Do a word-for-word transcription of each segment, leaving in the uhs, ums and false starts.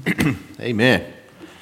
Amen.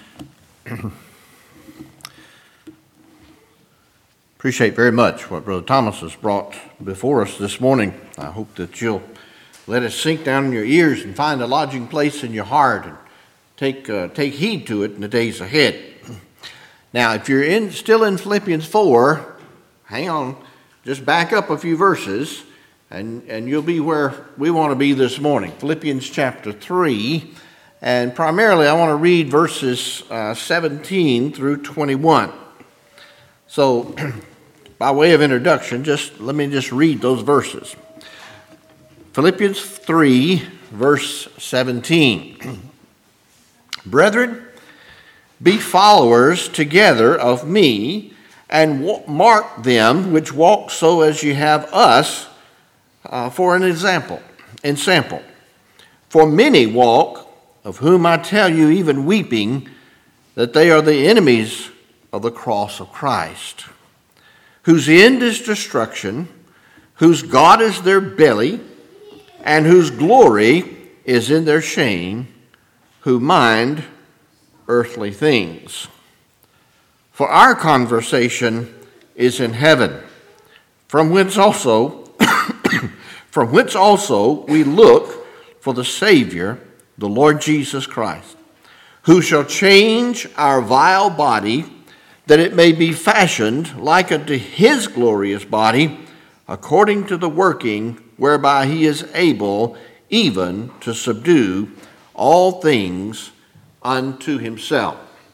Appreciate very much what Brother Thomas has brought before us this morning. I hope that you'll let it sink down in your ears and find a lodging place in your heart and take uh, take heed to it in the days ahead. Now, if you're in still in Philippians four, hang on, just back up a few verses, and, and you'll be where we want to be this morning. Philippians chapter three, and primarily I want to read verses uh, seventeen through twenty-one. So, by way of introduction, just let me just read those verses. Philippians three, verse seventeen. Brethren, be followers together of me, and w- mark them which walk so as ye have us uh, for an example, and sample. For many walk, of whom I tell you, even weeping, that they are the enemies of the cross of Christ, whose end is destruction, whose God is their belly, and whose glory is in their shame, who mind earthly things. For our conversation is in heaven, from whence also from whence also we look for the Savior, the Lord Jesus Christ, who shall change our vile body, that it may be fashioned like unto his glorious body, according to the working whereby he is able even to subdue all things unto himself.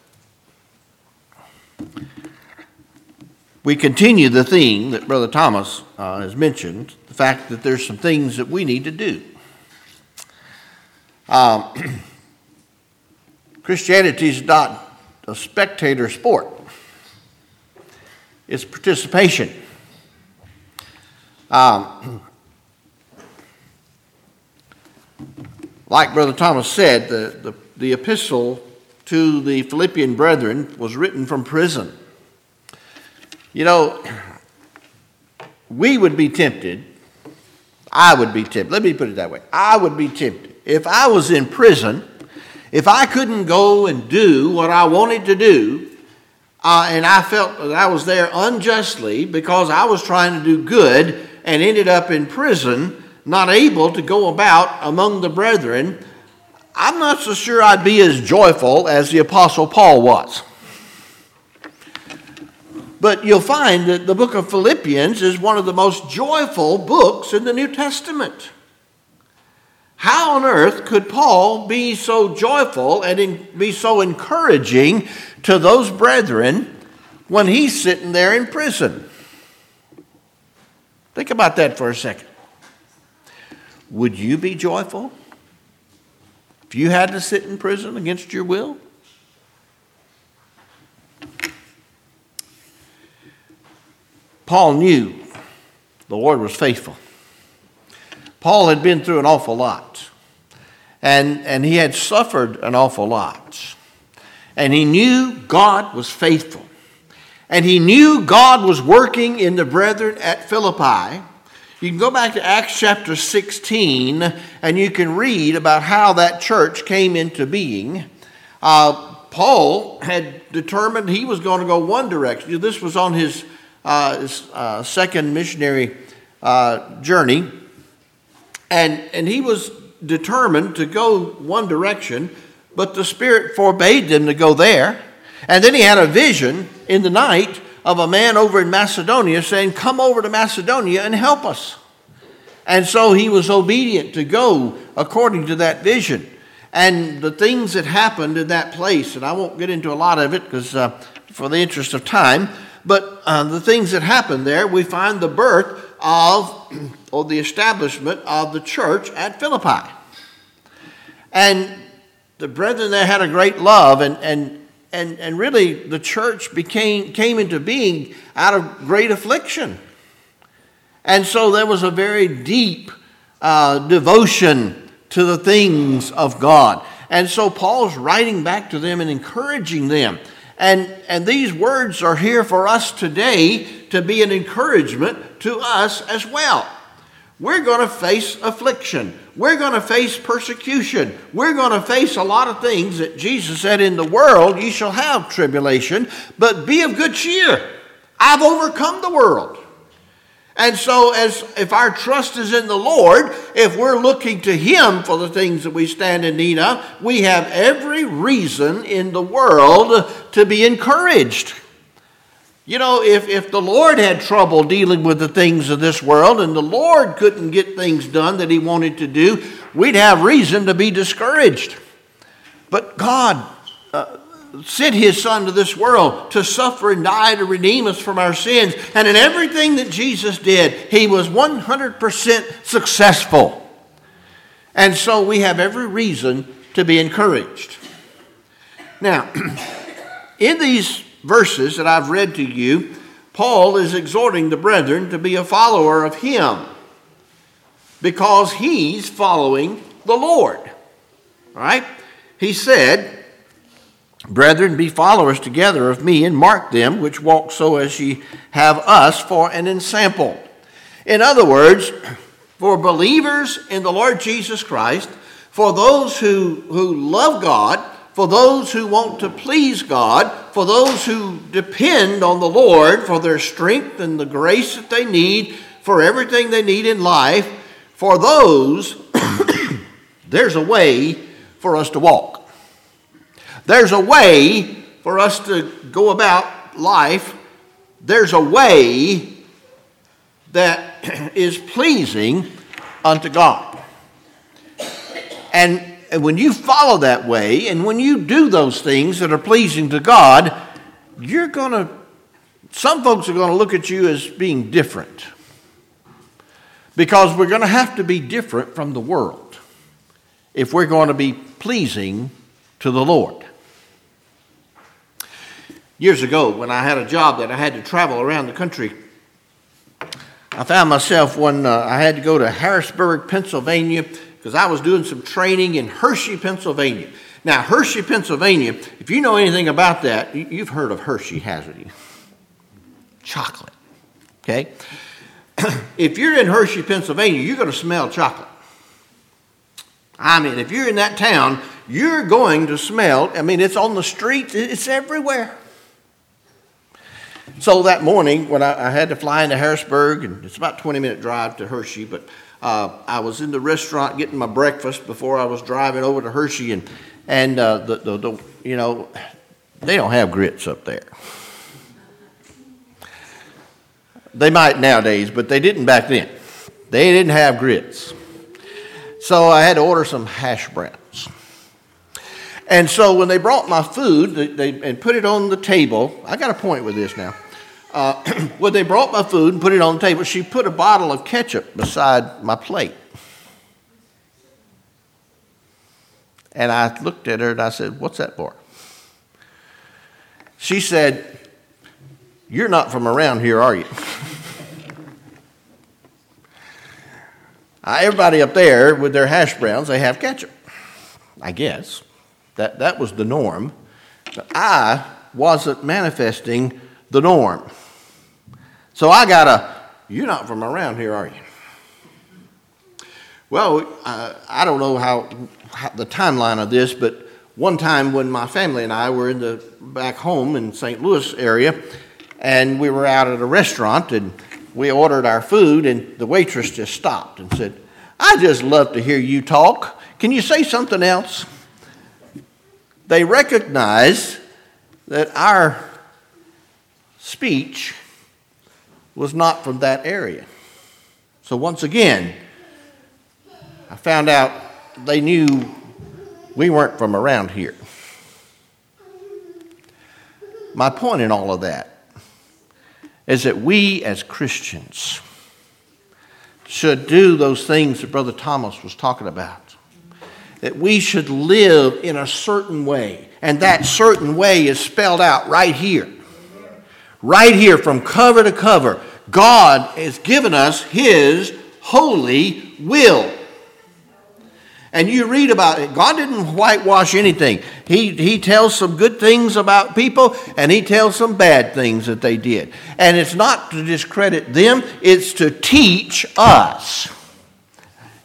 We continue the theme that Brother Thomas uh, has mentioned, the fact that there's some things that we need to do. Um, Christianity is not a spectator sport. It's participation. Um, like Brother Thomas said, the, the, the epistle to the Philippian brethren was written from prison. You know, we would be tempted, I would be tempted, let me put it that way, I would be tempted. If I was in prison, if I couldn't go and do what I wanted to do, uh, and I felt that I was there unjustly because I was trying to do good and ended up in prison, not able to go about among the brethren, I'm not so sure I'd be as joyful as the Apostle Paul was. But you'll find that the book of Philippians is one of the most joyful books in the New Testament. How on earth could Paul be so joyful and in, be so encouraging to those brethren when he's sitting there in prison? Think about that for a second. Would you be joyful if you had to sit in prison against your will? Paul knew the Lord was faithful. Paul had been through an awful lot, and, and he had suffered an awful lot. And he knew God was faithful. And he knew God was working in the brethren at Philippi. You can go back to Acts chapter sixteen, and you can read about how that church came into being. Uh, Paul had determined he was going to go one direction. This was on his, uh, his uh, second missionary uh, journey. And, and he was determined to go one direction, but the Spirit forbade them to go there. And then he had a vision in the night of a man over in Macedonia saying, come over to Macedonia and help us. And so he was obedient to go according to that vision. And the things that happened in that place, and I won't get into a lot of it because uh, for the interest of time, but uh, the things that happened there, we find the birth of, or the establishment of the church at Philippi. And the brethren there had a great love, and and and, and really the church became came into being out of great affliction. And so there was a very deep uh, devotion to the things of God. And so Paul's writing back to them and encouraging them. And, and these words are here for us today to be an encouragement to us as well. We're going to face affliction. We're going to face persecution. We're going to face a lot of things that Jesus said, in the world ye shall have tribulation, but be of good cheer. I've overcome the world. And so as if our trust is in the Lord, if we're looking to Him for the things that we stand in need of, we have every reason in the world to be encouraged. You know, if, if the Lord had trouble dealing with the things of this world and the Lord couldn't get things done that He wanted to do, we'd have reason to be discouraged. But God uh, sent His Son to this world to suffer and die to redeem us from our sins. And in everything that Jesus did, He was one hundred percent successful. And so we have every reason to be encouraged. Now, in these verses that I've read to you, Paul is exhorting the brethren to be a follower of him because he's following the Lord. All right? He said, "Brethren, be followers together of me, and mark them which walk so as ye have us for an ensample." In other words, for believers in the Lord Jesus Christ, for those who, who love God, for those who want to please God, for those who depend on the Lord for their strength and the grace that they need, for everything they need in life, for those, there's a way for us to walk. There's a way for us to go about life. There's a way that is pleasing unto God. And And when you follow that way, and when you do those things that are pleasing to God, you're going to, some folks are going to look at you as being different. Because we're going to have to be different from the world if we're going to be pleasing to the Lord. Years ago, when I had a job that I had to travel around the country, I found myself when uh, I had to go to Harrisburg, Pennsylvania, because I was doing some training in Hershey, Pennsylvania. Now, Hershey, Pennsylvania, if you know anything about that, you've heard of Hershey, haven't you? Chocolate, okay? If you're in Hershey, Pennsylvania, you're going to smell chocolate. I mean, if you're in that town, you're going to smell, I mean, it's on the streets, it's everywhere. So that morning, when I, I had to fly into Harrisburg, and it's about a twenty-minute drive to Hershey, but Uh, I was in the restaurant getting my breakfast before I was driving over to Hershey, and and uh, the, the the you know they don't have grits up there. They might nowadays, but they didn't back then. They didn't have grits, so I had to order some hash browns. And so when they brought my food, they, they and put it on the table. I got a point with this now. Uh, when they brought my food and put it on the table, she put a bottle of ketchup beside my plate. And I looked at her and I said, "What's that for?" She said, "You're not from around here, are you?" uh, everybody up there with their hash browns, they have ketchup. I guess. That, that was the norm. But I wasn't manifesting the norm. So I got a, "You're not from around here, are you?" Well, uh, I don't know how, how the timeline of this, but one time when my family and I were in the back home in Saint Louis area, and we were out at a restaurant, and we ordered our food, and the waitress just stopped and said, "I just love to hear you talk. Can you say something else?" They recognized that our speech was not from that area. So once again, I found out they knew we weren't from around here. My point in all of that is that we as Christians should do those things that Brother Thomas was talking about. That we should live in a certain way. And that certain way is spelled out right here. Right here from cover to cover. God has given us His holy will. And you read about it. God didn't whitewash anything. He, he tells some good things about people, and He tells some bad things that they did. And it's not to discredit them. It's to teach us.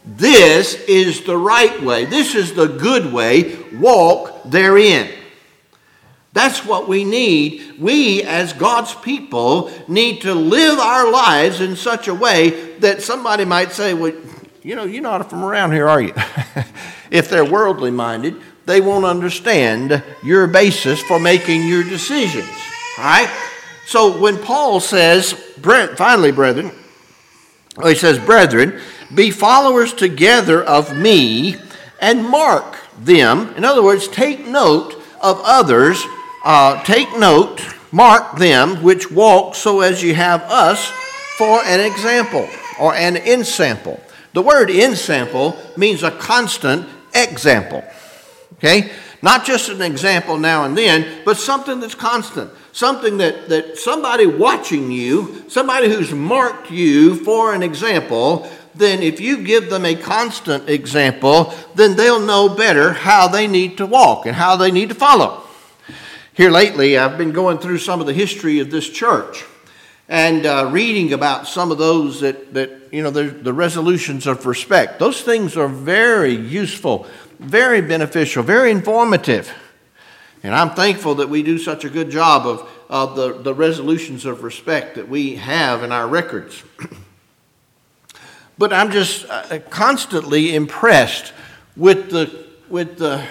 This is the right way. This is the good way. Walk therein. That's what we need. We, as God's people, need to live our lives in such a way that somebody might say, well, you know, you're not from around here, are you? If they're worldly minded, they won't understand your basis for making your decisions. All right? So when Paul says, finally, brethren, he says, brethren, be followers together of me and mark them. In other words, take note of others. Uh, take note, mark them which walk so as you have us for an example or an ensample. The word ensample means a constant example. Okay? Not just an example now and then, but something that's constant. Something that, that somebody watching you, somebody who's marked you for an example, then if you give them a constant example, then they'll know better how they need to walk and how they need to follow. Here lately, I've been going through some of the history of this church and uh, reading about some of those that, that you know, the, the resolutions of respect. Those things are very useful, very beneficial, very informative. And I'm thankful that we do such a good job of, of the, the resolutions of respect that we have in our records. But I'm just uh, constantly impressed with the, with the,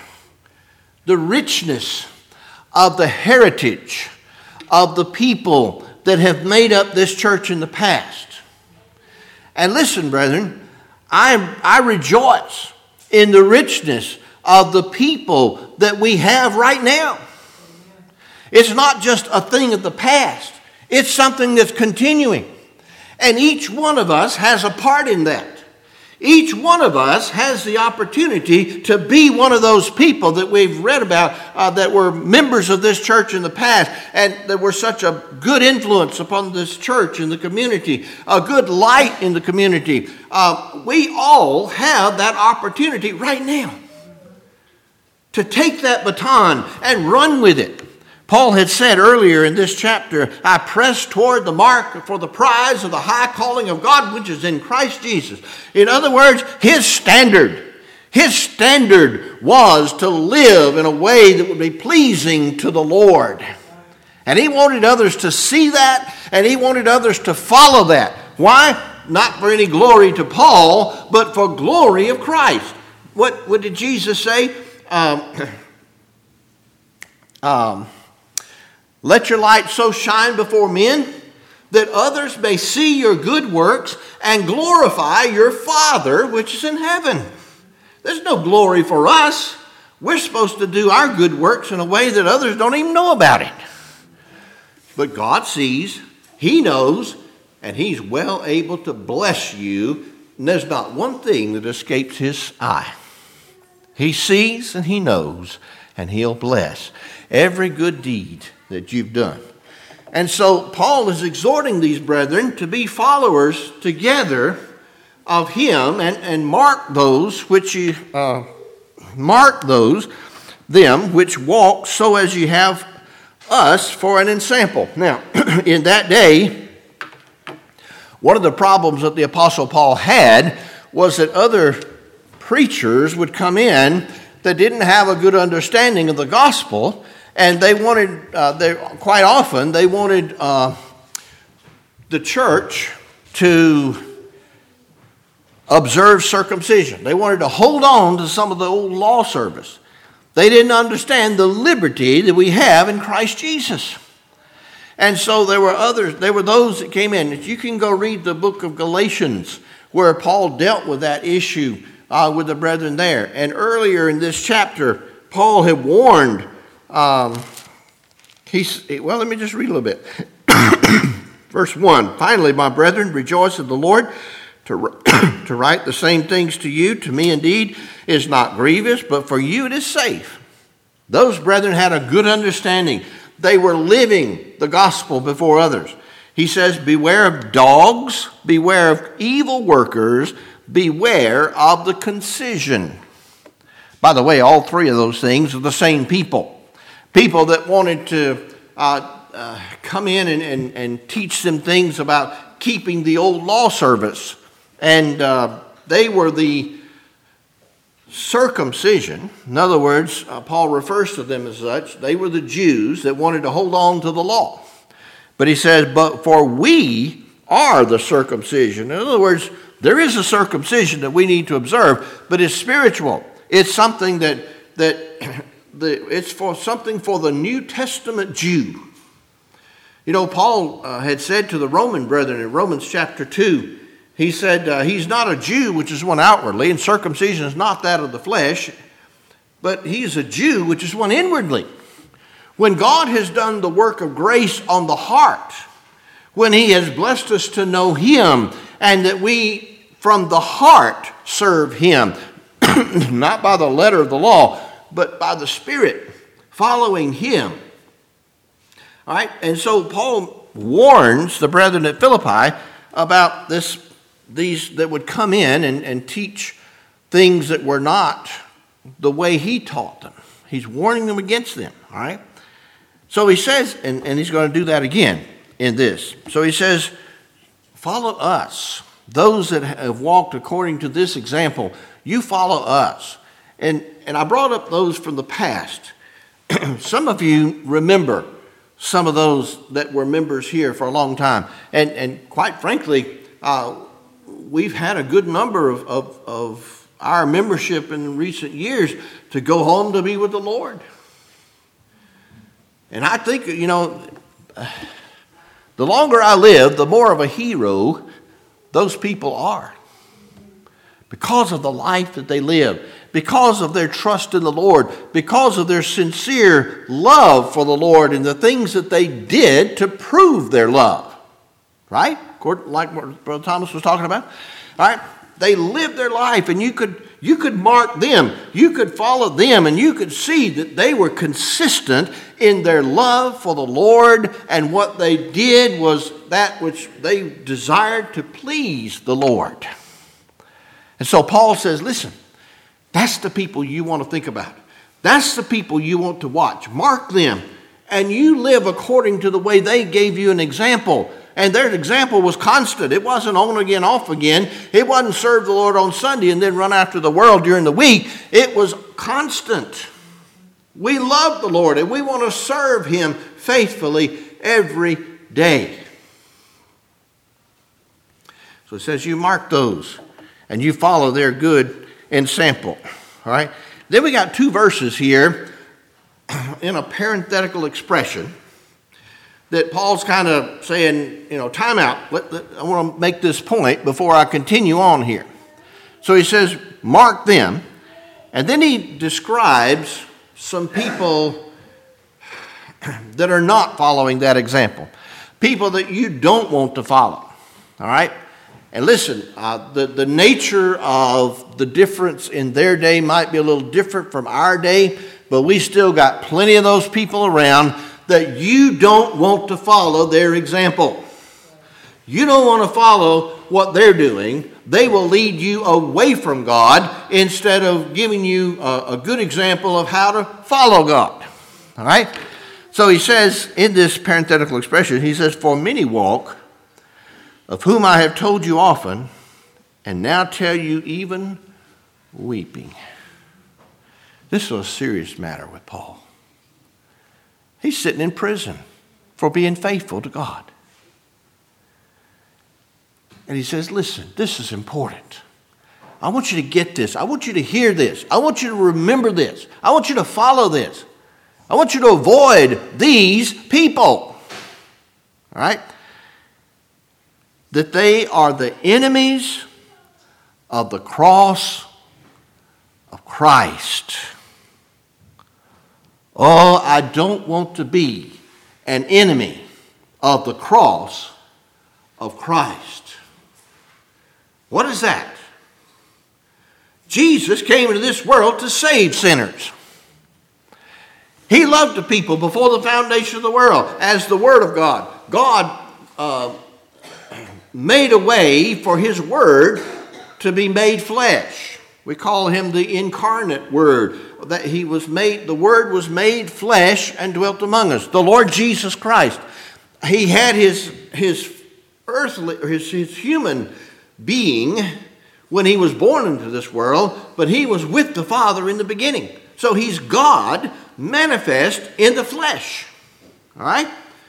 the richness of the heritage of the people that have made up this church in the past. And listen, brethren, I, I rejoice in the richness of the people that we have right now. It's not just a thing of the past. It's something that's continuing. And each one of us has a part in that. Each one of us has the opportunity to be one of those people that we've read about uh, that were members of this church in the past and that were such a good influence upon this church in the community, a good light in the community. Uh, we all have that opportunity right now to take that baton and run with it. Paul had said earlier in this chapter, I press toward the mark for the prize of the high calling of God, which is in Christ Jesus. In other words, his standard, his standard was to live in a way that would be pleasing to the Lord. And he wanted others to see that, and he wanted others to follow that. Why? Not for any glory to Paul, but for glory of Christ. What, what did Jesus say? Um, um, Let your light so shine before men that others may see your good works and glorify your Father which is in heaven. There's no glory for us. We're supposed to do our good works in a way that others don't even know about it. But God sees, he knows, and he's well able to bless you. And there's not one thing that escapes his eye. He sees and he knows, and he'll bless every good deed that you've done. And so Paul is exhorting these brethren to be followers together of him and, and mark those which you uh, mark those them which walk so as you have us for an ensample. Now, in that day, one of the problems that the Apostle Paul had was that other preachers would come in that didn't have a good understanding of the gospel. And they wanted, uh, they, quite often, they wanted uh, the church to observe circumcision. They wanted to hold on to some of the old law service. They didn't understand the liberty that we have in Christ Jesus. And so there were others, there were those that came in. You can go read the book of Galatians where Paul dealt with that issue uh, with the brethren there. And earlier in this chapter, Paul had warned Um, he's, well, let me just read a little bit. Verse one, finally, my brethren, rejoice in the Lord. To, to write the same things to you, to me indeed, is not grievous, but for you it is safe. Those brethren had a good understanding. They were living the gospel before others. He says, beware of dogs, beware of evil workers, beware of the concision. By the way, all three of those things are the same people. People that wanted to uh, uh, come in and, and, and teach them things about keeping the old law service and uh, They were the circumcision. In other words, uh, Paul refers to them as such. They were the Jews that wanted to hold on to the law. But he says, but for we are the circumcision. In other words, there is a circumcision that we need to observe, but it's spiritual. It's something that, that the, it's for something for the New Testament Jew. You know, Paul uh, had said to the Roman brethren in Romans chapter two, he said, uh, he's not a Jew, which is one outwardly, and circumcision is not that of the flesh, but he is a Jew, which is one inwardly. When God has done the work of grace on the heart, when he has blessed us to know him, and that we from the heart serve him, not by the letter of the law, but by the Spirit, following him. All right, and so Paul warns the brethren at Philippi about this, these that would come in and, and teach things that were not the way he taught them. He's warning them against them, all right? So he says, and, and he's going to do that again in this. So he says, follow us. Those that have walked according to this example, you follow us. And, and I brought up those from the past. Some of you remember some of those that were members here for a long time. And, and quite frankly, uh, we've had a good number of, of, of our membership in recent years to go home to be with the Lord. And I think, you know, the longer I live, the more of a hero those people are. Because of the life that they live, because of their trust in the Lord, because of their sincere love for the Lord and the things that they did to prove their love. Right? Like what Brother Thomas was talking about. All right? They lived their life, and you could you could mark them. You could follow them, and you could see that they were consistent in their love for the Lord, and what they did was that which they desired to please the Lord. And so Paul says, listen, that's the people you want to think about. That's the people you want to watch. Mark them, and you live according to the way they gave you an example. And their example was constant. It wasn't on again, off again. It wasn't serve the Lord on Sunday and then run after the world during the week. It was constant. We love the Lord, and we want to serve him faithfully every day. So it says you mark those, and you follow their good example. All right. Then we got two verses here in a parenthetical expression that Paul's kind of saying, you know, time out. Let, let, I want to make this point before I continue on here. So he says, mark them. And then he describes some people that are not following that example. People that you don't want to follow. All right? And listen, uh, the, the nature of the difference in their day might be a little different from our day, but we still got plenty of those people around that you don't want to follow their example. You don't want to follow what they're doing. They will lead you away from God instead of giving you a, a good example of how to follow God. All right? So he says in this parenthetical expression, he says, for many walk, of whom I have told you often, and now tell you even weeping. This is a serious matter with Paul. He's sitting in prison for being faithful to God. And he says, listen, this is important. I want you to get this. I want you to hear this. I want you to remember this. I want you to follow this. I want you to avoid these people. All right? That they are the enemies of the cross of Christ. Oh, I don't want to be an enemy of the cross of Christ. What is that? Jesus came into this world to save sinners. He loved the people before the foundation of the world as the Word of God. God uh, made a way for His Word to be made flesh. We call Him the incarnate Word. That He was made, the Word was made flesh and dwelt among us. The Lord Jesus Christ. He had His His earthly, His, his human being when he was born into this world, but he was with the Father in the beginning. So he's God manifest in the flesh. All right?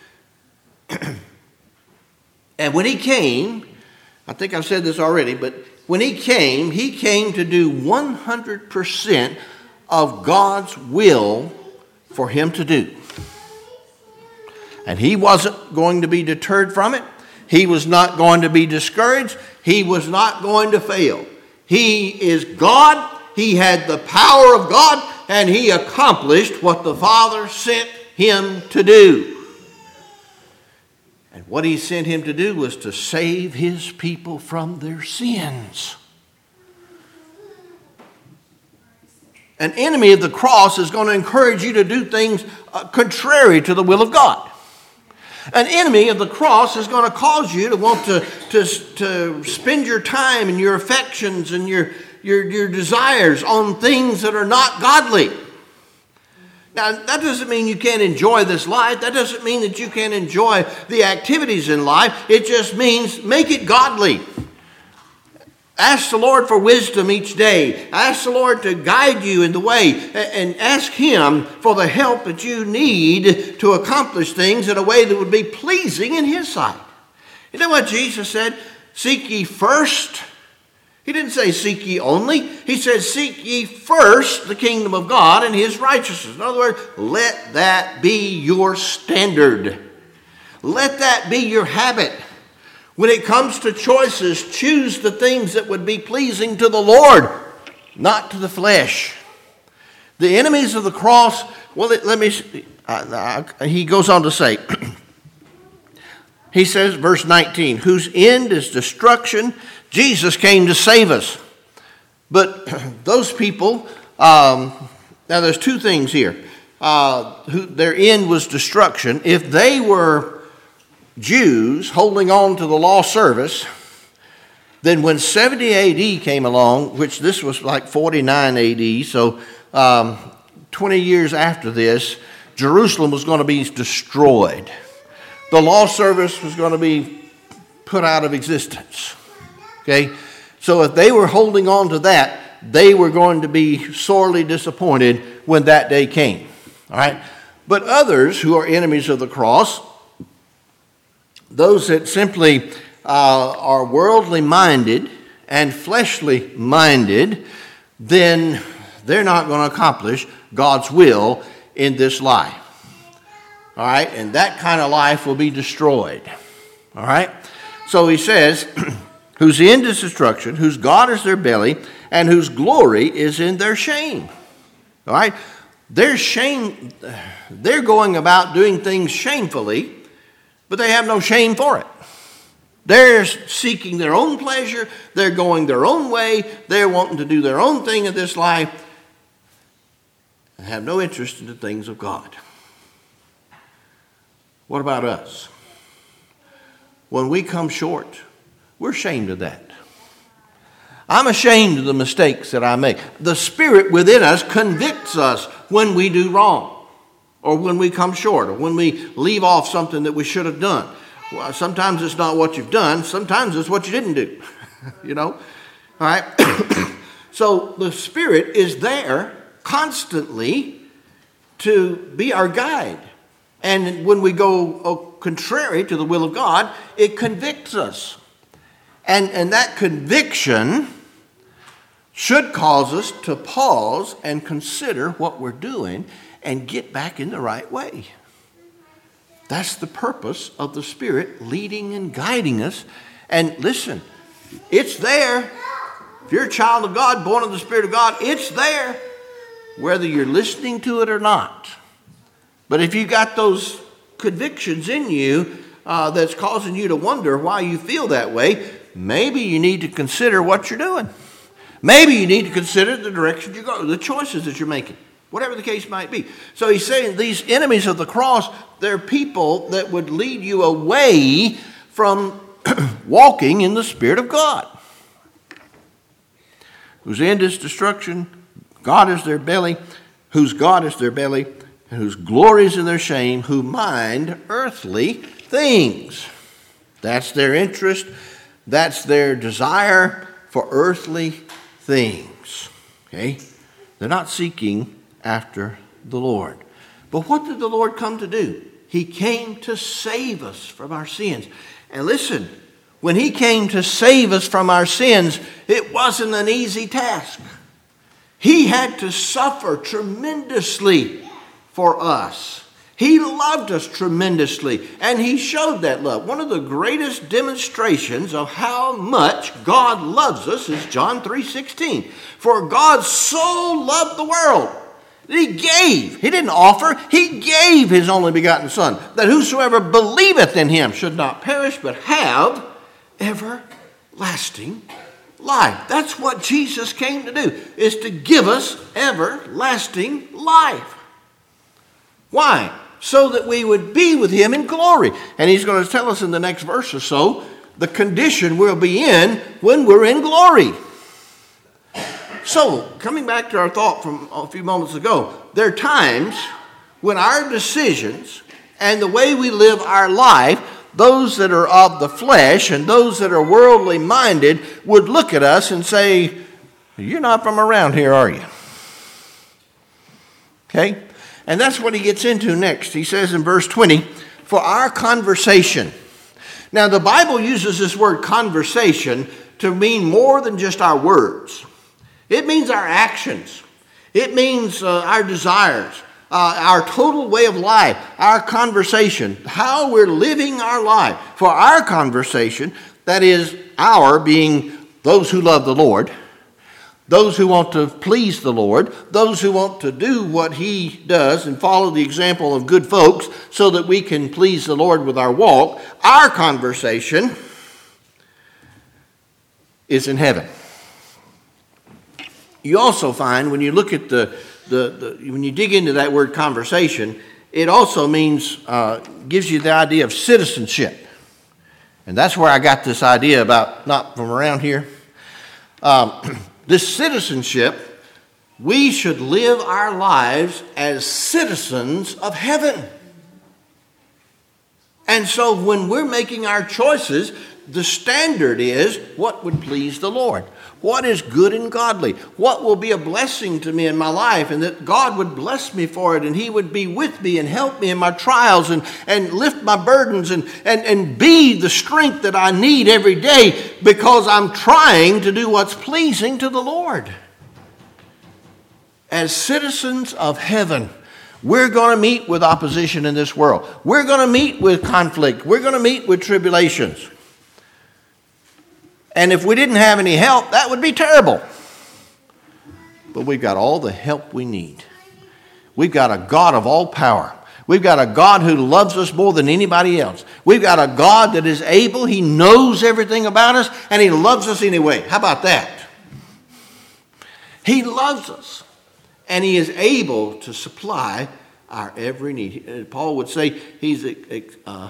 And when he came, I think I've said this already, but when he came, he came to do one hundred percent of God's will for him to do. And he wasn't going to be deterred from it. He was not going to be discouraged. He was not going to fail. He is God. He had the power of God, and he accomplished what the Father sent him to do. And what he sent him to do was to save his people from their sins. An enemy of the cross is going to encourage you to do things uh, contrary to the will of God. An enemy of the cross is going to cause you to want to, to, to spend your time and your affections and your, your, your desires on things that are not godly. Now, that doesn't mean you can't enjoy this life. That doesn't mean that you can't enjoy the activities in life. It just means make it godly. Ask the Lord for wisdom each day. Ask the Lord to guide you in the way. And ask him for the help that you need to accomplish things in a way that would be pleasing in his sight. You know what Jesus said? Seek ye first. He didn't say seek ye only. He said seek ye first the kingdom of God and his righteousness. In other words, let that be your standard. Let that be your habit. When it comes to choices, choose the things that would be pleasing to the Lord, not to the flesh. The enemies of the cross, well, let me, uh, uh, he goes on to say, he says, verse nineteen, whose end is destruction. Jesus came to save us. But those people, um, now there's two things here. Uh, who, their end was destruction. If they were Jews holding on to the law service, then when seventy A D came along, which this was like forty-nine A D, so um, twenty years after this, Jerusalem was going to be destroyed. The law service was going to be put out of existence. Okay? So if they were holding on to that, they were going to be sorely disappointed when that day came. All right? But others who are enemies of the cross, those that simply uh, are worldly minded and fleshly minded, then they're not going to accomplish God's will in this life. All right? And that kind of life will be destroyed. All right? So he says, whose end is destruction, whose God is their belly, and whose glory is in their shame. All right? Their shame, they're going about doing things shamefully, but they have no shame for it. They're seeking their own pleasure. They're going their own way. They're wanting to do their own thing in this life and have no interest in the things of God. What about us? When we come short, we're ashamed of that. I'm ashamed of the mistakes that I make. The Spirit within us convicts us when we do wrong, or when we come short, or when we leave off something that we should have done. Well, sometimes it's not what you've done. Sometimes it's what you didn't do. You know? All right? So the Spirit is there constantly to be our guide. And when we go oh, contrary to the will of God, it convicts us. And, and that conviction should cause us to pause and consider what we're doing and get back in the right way. That's the purpose of the Spirit leading and guiding us. And listen, it's there. If you're a child of God, born of the Spirit of God, it's there, whether you're listening to it or not. But if you got those convictions in you uh, that's causing you to wonder why you feel that way, maybe you need to consider what you're doing. Maybe you need to consider the direction you go, the choices that you're making, whatever the case might be. So he's saying these enemies of the cross, they're people that would lead you away from walking in the Spirit of God. Whose end is destruction, God is their belly, whose God is their belly, and whose glory is in their shame, who mind earthly things. That's their interest. That's their desire for earthly things. Okay? They're not seeking after the Lord. But what did the Lord come to do? He came to save us from our sins. And listen, when he came to save us from our sins, it wasn't an easy task. He had to suffer tremendously for us. He loved us tremendously, and he showed that love. One of the greatest demonstrations of how much God loves us is John three sixteen. For God so loved the world that he gave. He didn't offer. He gave his only begotten Son, that whosoever believeth in him should not perish, but have everlasting life. That's what Jesus came to do, is to give us everlasting life. Why? So that we would be with him in glory. And he's going to tell us in the next verse or so the condition we'll be in when we're in glory. So, coming back to our thought from a few moments ago, there are times when our decisions and the way we live our life, those that are of the flesh and those that are worldly minded would look at us and say, you're not from around here, are you? Okay? And that's what he gets into next. He says in verse twenty, for our conversation. Now, the Bible uses this word conversation to mean more than just our words. It means our actions. It means uh, our desires, uh, our total way of life, our conversation, how we're living our life. For our conversation, that is our being those who love the Lord, those who want to please the Lord, those who want to do what he does and follow the example of good folks so that we can please the Lord with our walk, our conversation is in heaven. You also find when you look at the, the, the when you dig into that word conversation, it also means, uh, gives you the idea of citizenship. And that's where I got this idea about not from around here. Um, this citizenship, we should live our lives as citizens of heaven. And so when we're making our choices, the standard is what would please the Lord. What is good and godly? What will be a blessing to me in my life, and that God would bless me for it, and he would be with me and help me in my trials and, and lift my burdens and, and, and be the strength that I need every day because I'm trying to do what's pleasing to the Lord. As citizens of heaven, we're going to meet with opposition in this world. We're going to meet with conflict. We're going to meet with tribulations. And if we didn't have any help, that would be terrible. But we've got all the help we need. We've got a God of all power. We've got a God who loves us more than anybody else. We've got a God that is able. He knows everything about us, and he loves us anyway. How about that? He loves us, and he is able to supply our every need. Paul would say he's uh,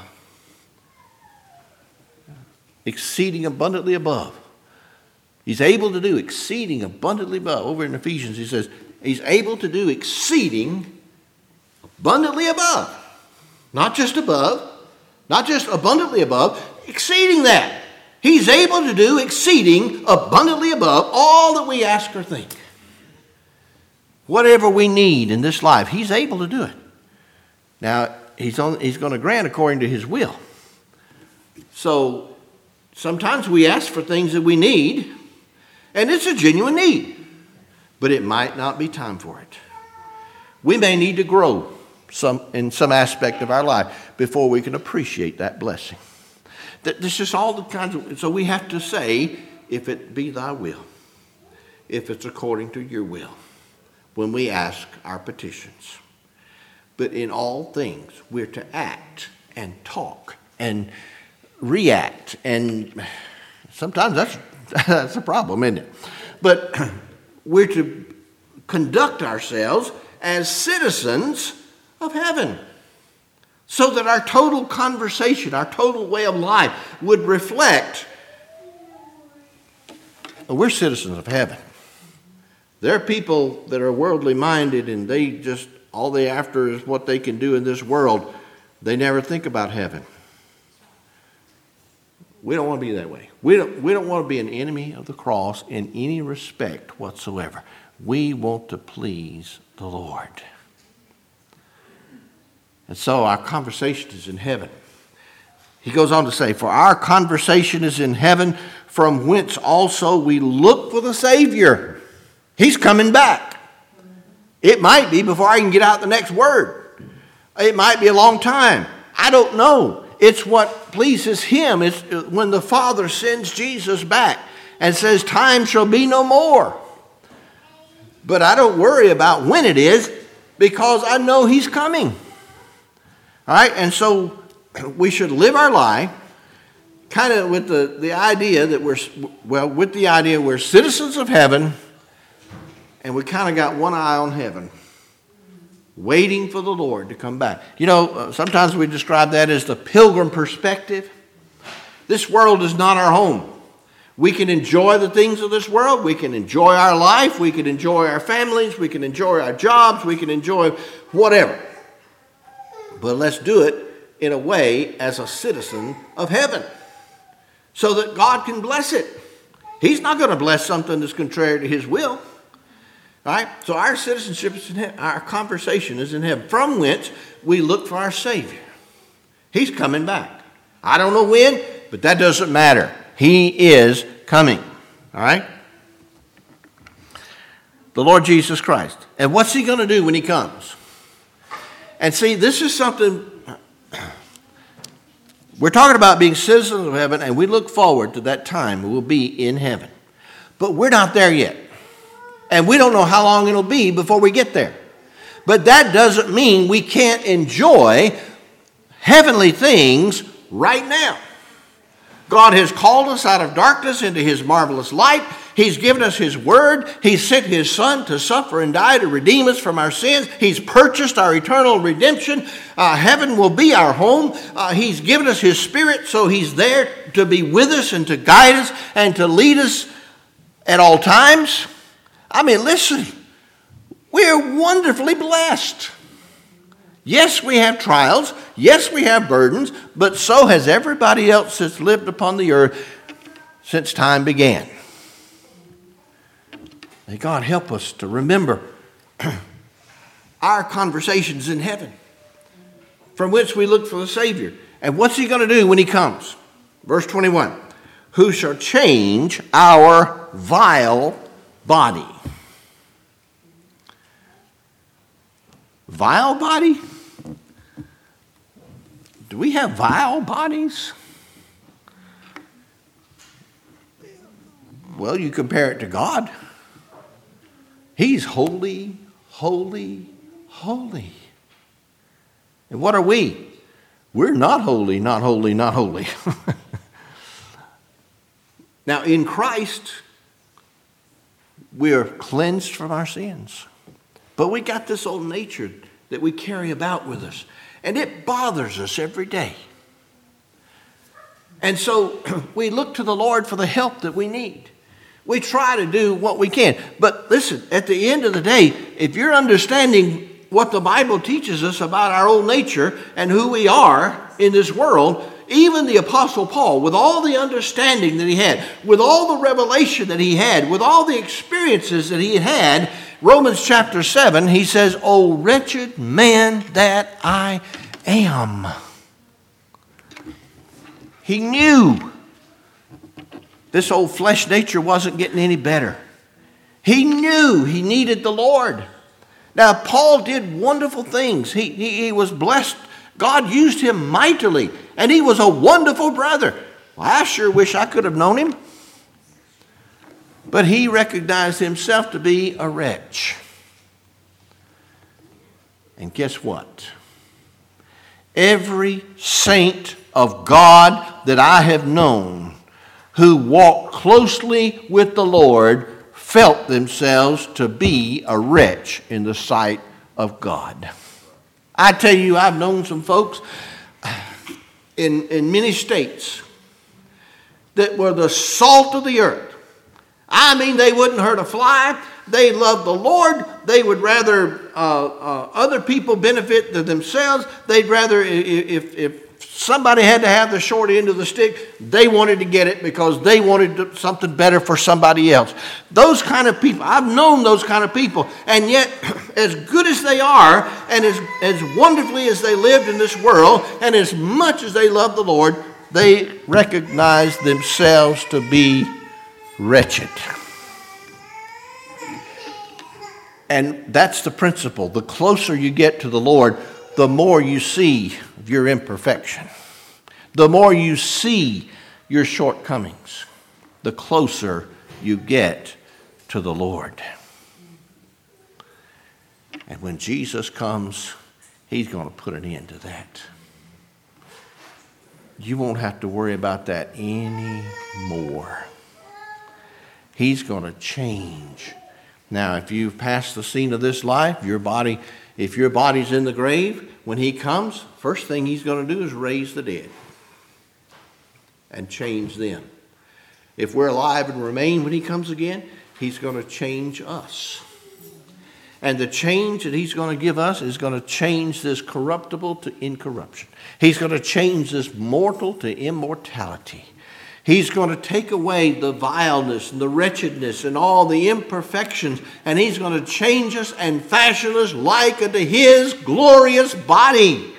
exceeding abundantly above. He's able to do exceeding abundantly above. Over in Ephesians, he says, he's able to do exceeding abundantly above. Not just above, not just abundantly above, exceeding that. He's able to do exceeding abundantly above all that we ask or think. Whatever we need in this life, he's able to do it. Now, he's, on, he's going to grant according to his will. So, sometimes we ask for things that we need, and it's a genuine need, but it might not be time for it. We may need to grow some in some aspect of our life before we can appreciate that blessing. There's just all the kinds of, so we have to say, if it be thy will, if it's according to your will, when we ask our petitions. But in all things, we're to act and talk and react, and sometimes that's that's a problem, isn't it? But we're to conduct ourselves as citizens of heaven, so that our total conversation, our total way of life would reflect we're citizens of heaven. There are people that are worldly minded, and they just all they after is what they can do in this world. They never think about heaven. We don't want to be that way. We don't, we don't want to be an enemy of the cross in any respect whatsoever. We want to please the Lord. And so our conversation is in heaven. He goes on to say, for our conversation is in heaven, from whence also we look for the Savior. He's coming back. It might be before I can get out the next word. It might be a long time. I don't know. It's what pleases him. It's when the Father sends Jesus back and says, time shall be no more. But I don't worry about when it is because I know he's coming. All right, and so we should live our life kind of with the, the idea that we're, well, with the idea we're citizens of heaven and we kind of got one eye on heaven, waiting for the Lord to come back. You know, uh, sometimes we describe that as the pilgrim perspective. This world is not our home. We can enjoy the things of this world. We can enjoy our life. We can enjoy our families. We can enjoy our jobs. We can enjoy whatever. But let's do it in a way as a citizen of heaven so that God can bless it. He's not going to bless something that's contrary to his will. All right? So our citizenship is in heaven. Our conversation is in heaven, from whence we look for our Savior. He's coming back. I don't know when, but that doesn't matter. He is coming. All right? The Lord Jesus Christ. And what's he going to do when he comes? And see, this is something, we're talking about being citizens of heaven, and we look forward to that time we'll be in heaven. But we're not there yet. And we don't know how long it'll be before we get there. But that doesn't mean we can't enjoy heavenly things right now. God has called us out of darkness into his marvelous light. He's given us his word. He sent his son to suffer and die to redeem us from our sins. He's purchased our eternal redemption. Uh, heaven will be our home. Uh, he's given us his spirit, so he's there to be with us and to guide us and to lead us at all times. I mean, listen, we're wonderfully blessed. Yes, we have trials. Yes, we have burdens, but so has everybody else that's lived upon the earth since time began. May God help us to remember our conversations in heaven, from which we look for the Savior. And what's he going to do when he comes? Verse twenty-one, who shall change our vile body. Vile body? Do we have vile bodies? Well, you compare it to God. He's holy, holy, holy. And what are we? We're not holy, not holy, not holy. Now, in Christ, we are cleansed from our sins. But we got this old nature that we carry about with us. And it bothers us every day. And so we look to the Lord for the help that we need. We try to do what we can. But listen, at the end of the day, if you're understanding what the Bible teaches us about our old nature and who we are in this world, even the Apostle Paul, with all the understanding that he had, with all the revelation that he had, with all the experiences that he had, Romans chapter seven, he says, "O wretched man that I am." He knew this old flesh nature wasn't getting any better. He knew he needed the Lord. Now, Paul did wonderful things. He, he, he was blessed. God used him mightily, and he was a wonderful brother. Well, I sure wish I could have known him. But he recognized himself to be a wretch. And guess what? Every saint of God that I have known who walked closely with the Lord felt themselves to be a wretch in the sight of God. I tell you, I've known some folks in, in many states that were the salt of the earth. I mean, they wouldn't hurt a fly. They loved the Lord. They would rather uh, uh, other people benefit than themselves. They'd rather, if, if somebody had to have the short end of the stick, they wanted to get it because they wanted something better for somebody else. Those kind of people, I've known those kind of people, and yet as good as they are and as, as wonderfully as they lived in this world and as much as they love the Lord, they recognize themselves to be wretched. And that's the principle. The closer you get to the Lord, the more you see your imperfection. The more you see your shortcomings, the closer you get to the Lord. And when Jesus comes, he's going to put an end to that. You won't have to worry about that anymore. He's going to change. Now, if you've passed the scene of this life, your body, if your body's in the grave, when he comes, first thing he's going to do is raise the dead and change them. If we're alive and remain when he comes again, he's going to change us. And the change that he's going to give us is going to change this corruptible to incorruption. He's going to change this mortal to immortality. He's going to take away the vileness and the wretchedness and all the imperfections, and he's going to change us and fashion us like unto his glorious body.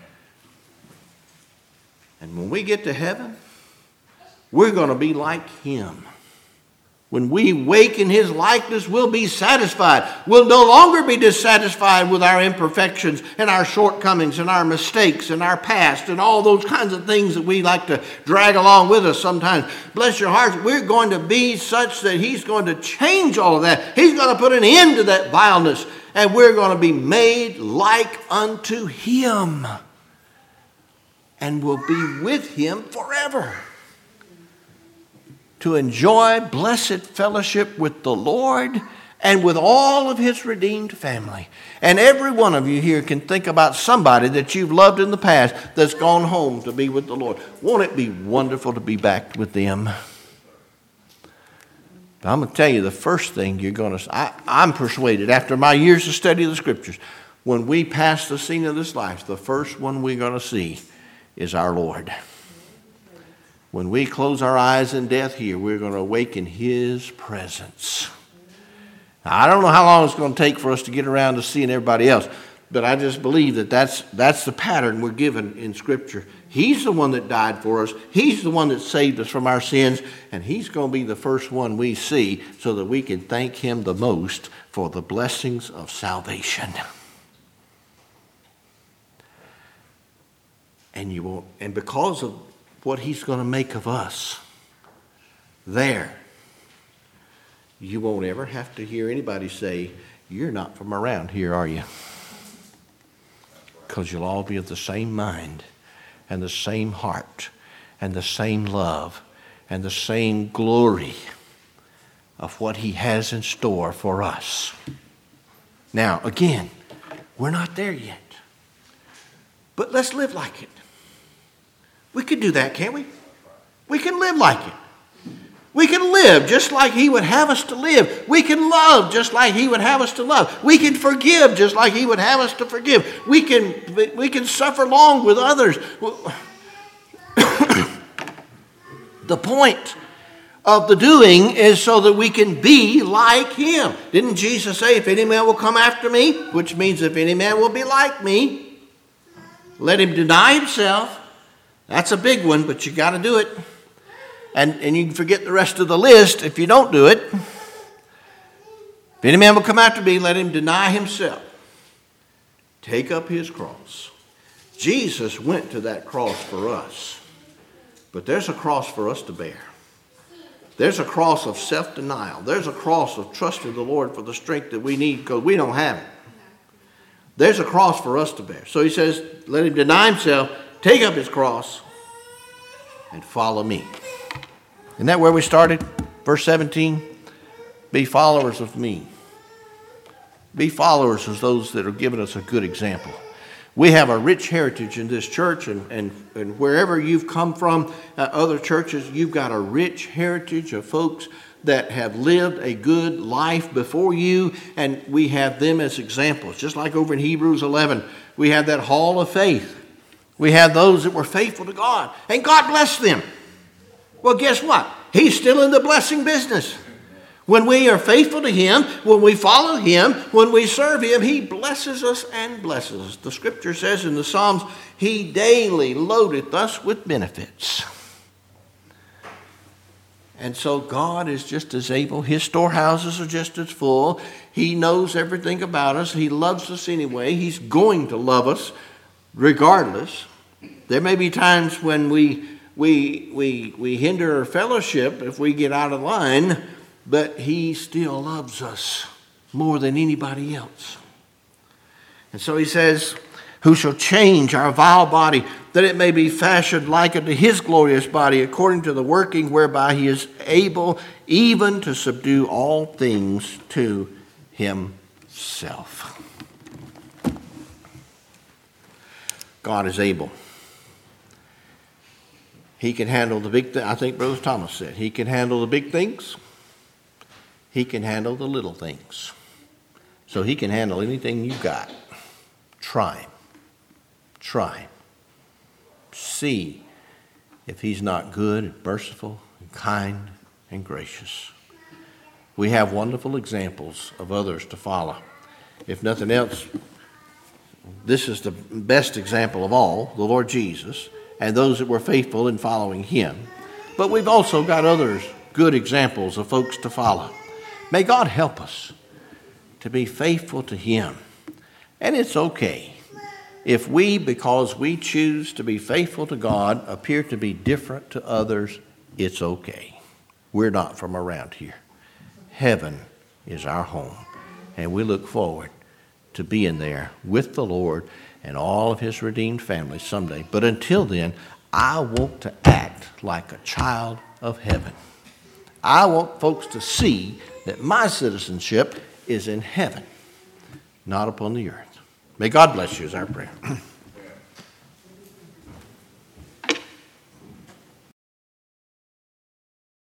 And when we get to heaven, we're going to be like him. When we wake in his likeness, we'll be satisfied. We'll no longer be dissatisfied with our imperfections and our shortcomings and our mistakes and our past and all those kinds of things that we like to drag along with us sometimes. Bless your hearts, we're going to be such that he's going to change all of that. He's going to put an end to that vileness, and we're going to be made like unto him. And we'll be with him forever, to enjoy blessed fellowship with the Lord and with all of his redeemed family. And every one of you here can think about somebody that you've loved in the past that's gone home to be with the Lord. Won't it be wonderful to be back with them? But I'm going to tell you the first thing you're going to... I, I'm persuaded, after my years of study of the Scriptures, when we pass the scene of this life, the first one we're going to see is our Lord. When we close our eyes in death here, we're going to awaken his presence. Now, I don't know how long it's going to take for us to get around to seeing everybody else, but I just believe that that's, that's the pattern we're given in Scripture. He's the one that died for us. He's the one that saved us from our sins, and he's going to be the first one we see so that we can thank him the most for the blessings of salvation. And you won't, and because of what he's going to make of us there, you won't ever have to hear anybody say, you're not from around here, are you? Because you'll all be of the same mind and the same heart and the same love and the same glory of what he has in store for us. Now, again, we're not there yet, but let's live like it. We can do that, can't we? We can live like it. We can live just like he would have us to live. We can love just like he would have us to love. We can forgive just like he would have us to forgive. We can, we can suffer long with others. The point of the doing is so that we can be like him. Didn't Jesus say, if any man will come after me, which means if any man will be like me, let him deny himself. That's a big one, but you got to do it. And, and you can forget the rest of the list if you don't do it. If any man will come after me, let him deny himself. Take up his cross. Jesus went to that cross for us. But there's a cross for us to bear. There's a cross of self-denial. There's a cross of trusting the Lord for the strength that we need because we don't have it. There's a cross for us to bear. So he says, let him deny himself, take up his cross, and follow me. Isn't that where we started? Verse seventeen, be followers of me. Be followers of those that are giving us a good example. We have a rich heritage in this church, and, and, and wherever you've come from, uh, other churches, you've got a rich heritage of folks that have lived a good life before you, and we have them as examples. Just like over in Hebrews eleven, we have that hall of faith. We have those that were faithful to God, and God blessed them. Well, guess what? He's still in the blessing business. When we are faithful to Him, when we follow Him, when we serve Him, He blesses us and blesses us. The Scripture says in the Psalms, He daily loadeth us with benefits. And so God is just as able. His storehouses are just as full. He knows everything about us. He loves us anyway. He's going to love us regardless. There may be times when we we we we hinder our fellowship if we get out of line, but He still loves us more than anybody else. And so He says, who shall change our vile body, that it may be fashioned like unto His glorious body, according to the working whereby He is able even to subdue all things to Himself. God is able. He can handle the big things. I think Brother Thomas said, He can handle the big things. He can handle the little things. So He can handle anything you got. Try Him. Try Him. See if He's not good and merciful and kind and gracious. We have wonderful examples of others to follow. If nothing else, this is the best example of all, the Lord Jesus, and those that were faithful in following Him. But we've also got others, good examples of folks to follow. May God help us to be faithful to Him. And it's okay if we, because we choose to be faithful to God, appear to be different to others. It's okay. We're not from around here. Heaven is our home, and we look forward to being there with the Lord and all of His redeemed family someday. But until then, I want to act like a child of heaven. I want folks to see that my citizenship is in heaven, not upon the earth. May God bless you is our prayer.